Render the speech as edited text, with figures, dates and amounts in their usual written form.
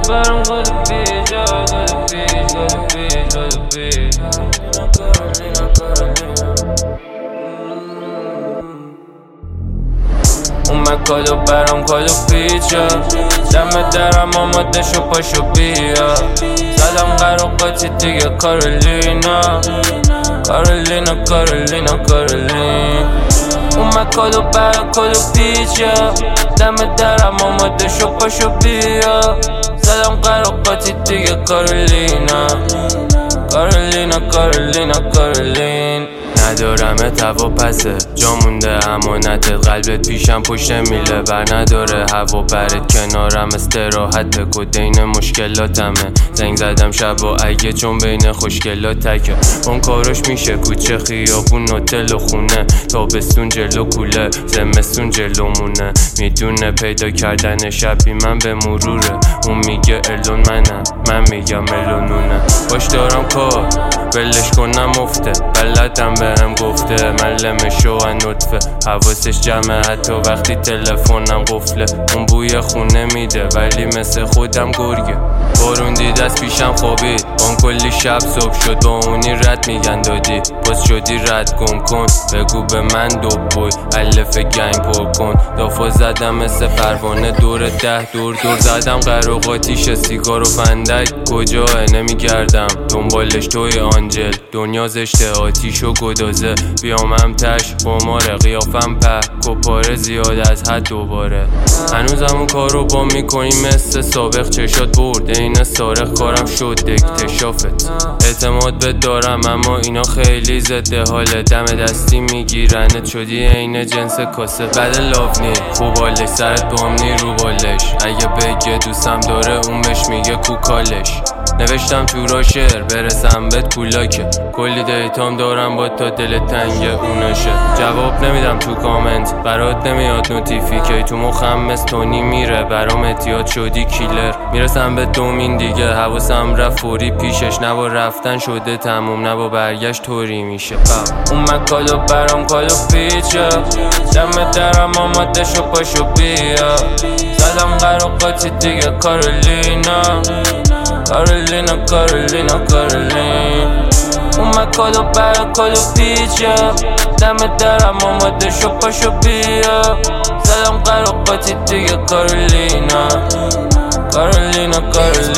برام go to beach go to beach go to beach go to beach اومد کادو برام کادو پیچا دم درم آماده شو پاشو بیا زدم قراقاتی دیگه کارلینا کارلینا کارلینا کارلین اومد کادو برام کادو پیچا دم درم آماده شو پاشو بیا زدم قراقاتی دیگه کارلینا کارلینا کارلینا کارلین ندارمه هوا پسه جا مونده امانتت قلبت پیشم پشت میله بر نداره هوا برت کنارم استراحت کدین مشکلاتمه زنگ زدم شب و اگه چون بین خوشگلات تکه اون کاراش میشه کوچه خیابون هتل و خونه تابستون جلو کوله زمستون جلومونه میدونه پیدا کردن شبی من به مروره اون میگه الون منم من میگم الونونه باش دارم کار ولش کنم افته بلدم بهم گفته ملمشو و نطفه حواسش جمعه حتی وقتی تلفنم قفله اون بوی خونه میده ولی مثل خودم گرگه بارون دید از پیشم خوابید اون کلی شب صبح شد با اونی رد میگن دادی باز شدی رد گم کن بگو به من دوبوی الف گنگ پر کن دافا زدم مثل پروانه دور دور زدم قراقاتیش سیگار و فندک کجاه نمیگردم دنبالش توی آنجل دنیا زشته آتیش و گدازه بیام هم تش قماره قیافم کپاره زیاد از حد دوباره هنوزم اون کار رو با میکنی مثل سابق چشات برده این سارق کارم شد اکتشافت اعتماد به دارم اما اینا خیلی زده حال دم دستی میگیرنت شدی عین جنس کاسه بد لافنی خوبالش سرت بامنی رو بالش اگه بگه دوستم داره اون بهش میگه کوکالش نوشتم تو را شعر برسم بهت کولاکه کلی دیتام دارم با تا دل تنگ اونشه جواب نمیدم تو کامنت برات نمیاد نوتیفیکی تو مخم مستونی میره برام اتیاد شدی کیلر میرسم به دومین دیگه حواسم رفت فوری پیشش نه با رفتن شده تموم نه با برگشت طوری میشه اومد کادو برام کادو پیچا دم درم آماده شو پاشو بیا زدم قراقاتی دیگه کارلینا کارلینا کارلینا کارلین اومد کادو برام کادو پیچا دم درم آماده شو پاشو بیا زدم قراقاتی دیگه کارلینا کارلینا کارلین